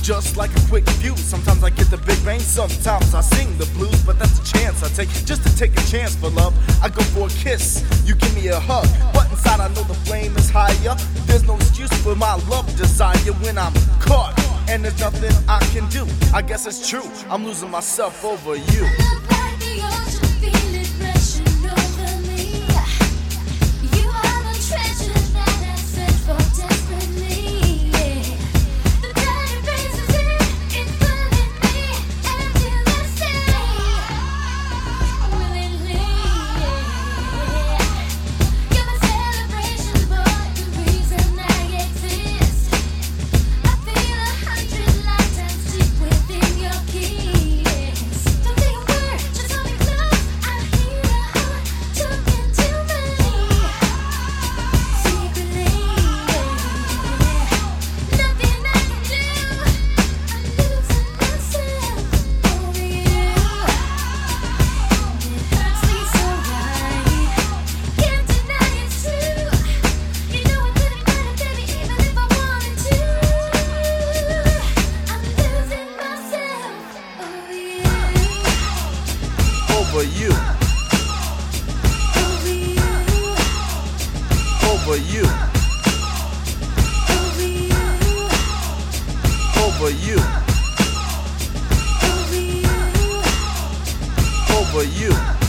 just like a quick view. Sometimes I get the big bang, sometimes I sing the blues, but that's a chance I take, just to take a chance for love. I go for a kiss, you give me a hug, but inside I know the flame is higher. There's no excuse for my love desire when I'm caught, and there's nothing I can do. I guess it's true, I'm losing myself over you. Look like the ocean, feel it rushing over me. You are the treasure that I search for desperately. The tide races in, it's pulling me until I stay willingly. You're my celebration, boy, the reason I exist. I feel 100 lifetimes deep within your kiss. Don't say a word, just hold me close. I hear your heart talking to me secretly. Nothing I can do, I'm losing myself over you. It hurts me so right, can't deny it's true. You know I couldn't get it, baby, even if I wanted to. I'm losing myself over you. Over you, Over you, over you, over you, over you, over you. over you.